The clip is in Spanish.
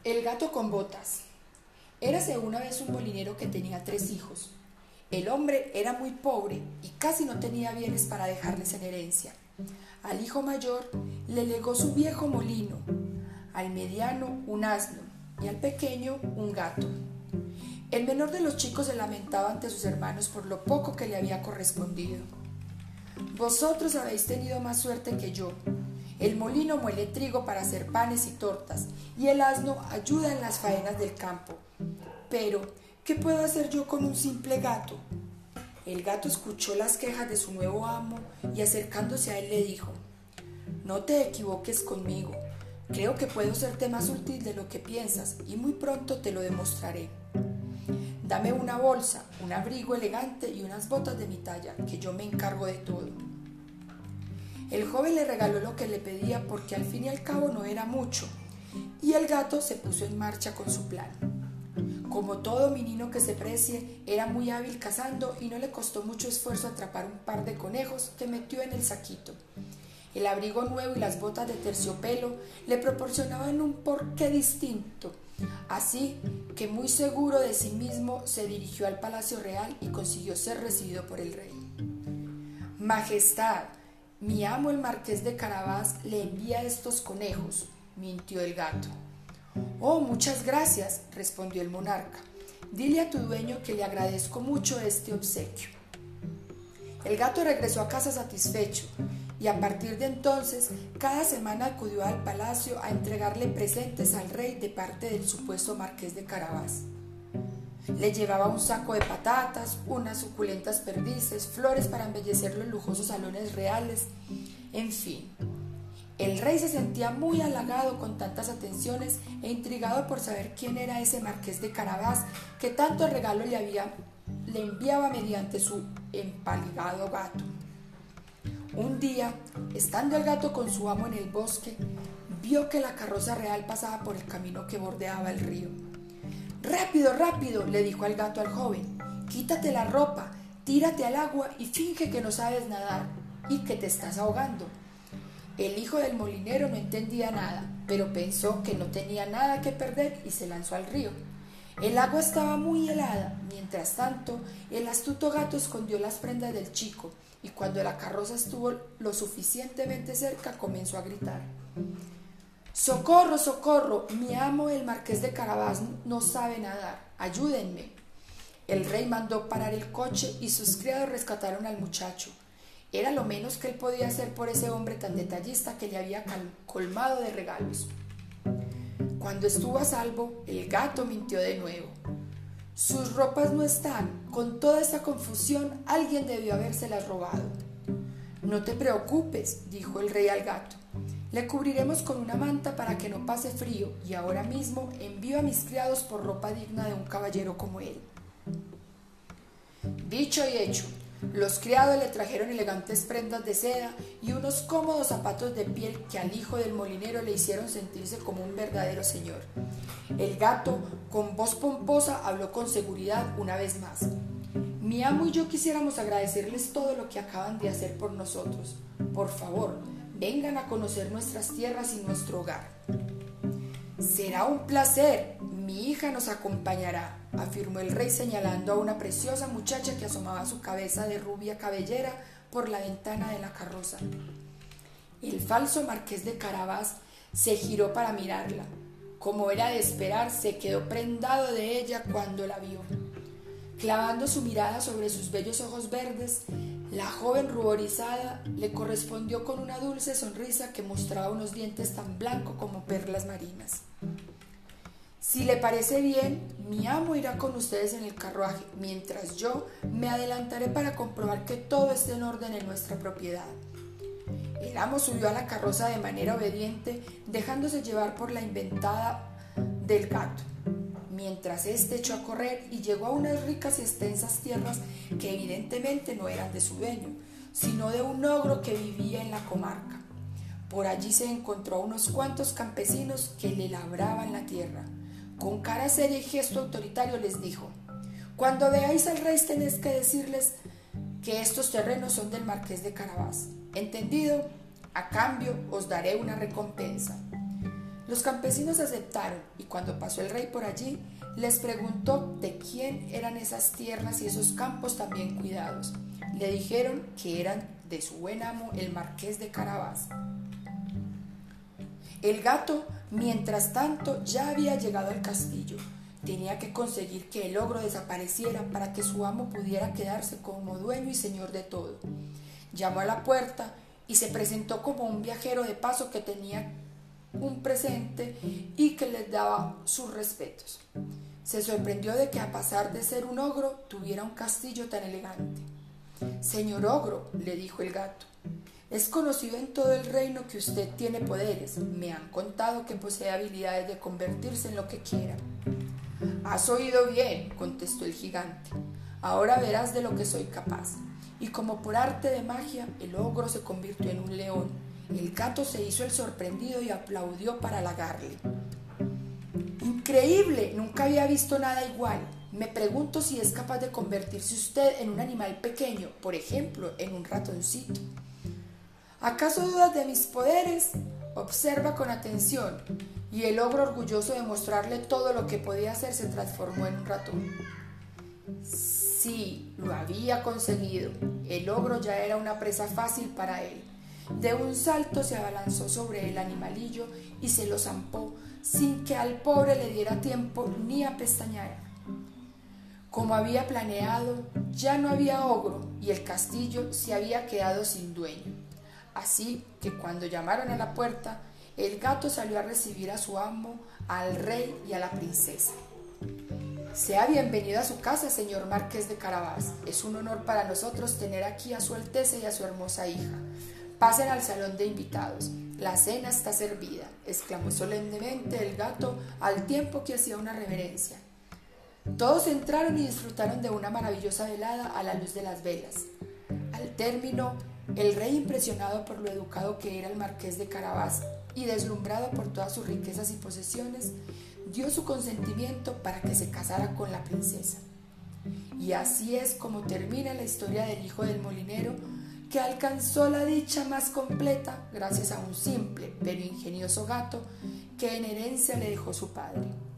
El gato con botas. Érase una vez un molinero que tenía 3 hijos. El hombre era muy pobre y casi no tenía bienes para dejarles en herencia. Al hijo mayor le legó su viejo molino, al mediano un asno y al pequeño un gato. El menor de los chicos se lamentaba ante sus hermanos por lo poco que le había correspondido. Vosotros habéis tenido más suerte que yo. El molino muele trigo para hacer panes y tortas, y el asno ayuda en las faenas del campo. Pero, ¿qué puedo hacer yo con un simple gato? El gato escuchó las quejas de su nuevo amo y acercándose a él le dijo: No te equivoques conmigo, creo que puedo serte más útil de lo que piensas y muy pronto te lo demostraré. Dame una bolsa, un abrigo elegante y unas botas de mi talla, que yo me encargo de todo. El joven le regaló lo que le pedía porque al fin y al cabo no era mucho, y el gato se puso en marcha con su plan. Como todo menino que se precie, era muy hábil cazando y no le costó mucho esfuerzo atrapar un par de conejos que metió en el saquito. El abrigo nuevo y las botas de terciopelo le proporcionaban un porqué distinto, así que muy seguro de sí mismo se dirigió al palacio real y consiguió ser recibido por el rey. Majestad, mi amo el marqués de Carabás le envía estos conejos, mintió el gato. Oh, muchas gracias, respondió el monarca. Dile a tu dueño que le agradezco mucho este obsequio. El gato regresó a casa satisfecho y a partir de entonces cada semana acudió al palacio a entregarle presentes al rey de parte del supuesto marqués de Carabás. Le llevaba un saco de patatas, unas suculentas perdices, flores para embellecer los lujosos salones reales, en fin. El rey se sentía muy halagado con tantas atenciones e intrigado por saber quién era ese marqués de Carabás que tanto regalo le enviaba mediante su empaligado gato. Un día, estando el gato con su amo en el bosque, vio que la carroza real pasaba por el camino que bordeaba el río. «Rápido, rápido», le dijo al gato al joven, «quítate la ropa, tírate al agua y finge que no sabes nadar y que te estás ahogando». El hijo del molinero no entendía nada, pero pensó que no tenía nada que perder y se lanzó al río. El agua estaba muy helada. Mientras tanto, el astuto gato escondió las prendas del chico y cuando la carroza estuvo lo suficientemente cerca comenzó a gritar: «¡Socorro, socorro! Mi amo el marqués de Carabás no sabe nadar. ¡Ayúdenme!». El rey mandó parar el coche y sus criados rescataron al muchacho. Era lo menos que él podía hacer por ese hombre tan detallista que le había colmado de regalos. Cuando estuvo a salvo, el gato mintió de nuevo. «Sus ropas no están. Con toda esta confusión, alguien debió habérselas robado». «No te preocupes», dijo el rey al gato. «Le cubriremos con una manta para que no pase frío y ahora mismo envío a mis criados por ropa digna de un caballero como él». Dicho y hecho, los criados le trajeron elegantes prendas de seda y unos cómodos zapatos de piel que al hijo del molinero le hicieron sentirse como un verdadero señor. El gato, con voz pomposa, habló con seguridad una vez más. «Mi amo y yo quisiéramos agradecerles todo lo que acaban de hacer por nosotros. Por favor, vengan a conocer nuestras tierras y nuestro hogar». «Será un placer. Mi hija nos acompañará», afirmó el rey señalando a una preciosa muchacha que asomaba su cabeza de rubia cabellera por la ventana de la carroza. El falso marqués de Carabás se giró para mirarla. Como era de esperar, se quedó prendado de ella cuando la vio. Clavando su mirada sobre sus bellos ojos verdes, la joven ruborizada le correspondió con una dulce sonrisa que mostraba unos dientes tan blancos como perlas marinas. «Si le parece bien, mi amo irá con ustedes en el carruaje, mientras yo me adelantaré para comprobar que todo esté en orden en nuestra propiedad». El amo subió a la carroza de manera obediente, dejándose llevar por la inventada del gato, mientras éste echó a correr y llegó a unas ricas y extensas tierras que evidentemente no eran de su dueño, sino de un ogro que vivía en la comarca. Por allí se encontró a unos cuantos campesinos que le labraban la tierra. Con cara seria y gesto autoritario les dijo: «Cuando veáis al rey tenéis que decirles que estos terrenos son del marqués de Carabás. ¿Entendido? A cambio os daré una recompensa». Los campesinos aceptaron y cuando pasó el rey por allí, les preguntó de quién eran esas tierras y esos campos tan bien cuidados. Le dijeron que eran de su buen amo, el marqués de Carabás. El gato, mientras tanto, ya había llegado al castillo. Tenía que conseguir que el ogro desapareciera para que su amo pudiera quedarse como dueño y señor de todo. Llamó a la puerta y se presentó como un viajero de paso que tenía un presente y que les daba sus respetos. Se sorprendió de que a pesar de ser un ogro tuviera un castillo tan elegante. «Señor ogro», le dijo el gato, «es conocido en todo el reino que usted tiene poderes. Me han contado que posee habilidades de convertirse en lo que quiera». «Has oído bien», contestó el gigante. «Ahora verás de lo que soy capaz». Y como por arte de magia, el ogro se convirtió en un león. El gato se hizo el sorprendido y aplaudió para halagarle. «Increíble, nunca había visto nada igual. Me pregunto si es capaz de convertirse usted en un animal pequeño, por ejemplo, en un ratoncito». «¿Acaso dudas de mis poderes? Observa con atención». Y el ogro, orgulloso de mostrarle todo lo que podía hacer, se transformó en un ratón. Sí, lo había conseguido. El ogro ya era una presa fácil para él. De un salto se abalanzó sobre el animalillo y se lo zampó, sin que al pobre le diera tiempo ni a pestañear. Como había planeado, ya no había ogro y el castillo se había quedado sin dueño. Así que cuando llamaron a la puerta, el gato salió a recibir a su amo, al rey y a la princesa. «Sea bienvenido a su casa, señor marqués de Carabás. Es un honor para nosotros tener aquí a su Alteza y a su hermosa hija. Pasen al salón de invitados. La cena está servida», exclamó solemnemente el gato al tiempo que hacía una reverencia. Todos entraron y disfrutaron de una maravillosa velada a la luz de las velas. Al término, el rey, impresionado por lo educado que era el marqués de Carabás y deslumbrado por todas sus riquezas y posesiones, dio su consentimiento para que se casara con la princesa. Y así es como termina la historia del hijo del molinero, que alcanzó la dicha más completa gracias a un simple pero ingenioso gato que en herencia le dejó su padre.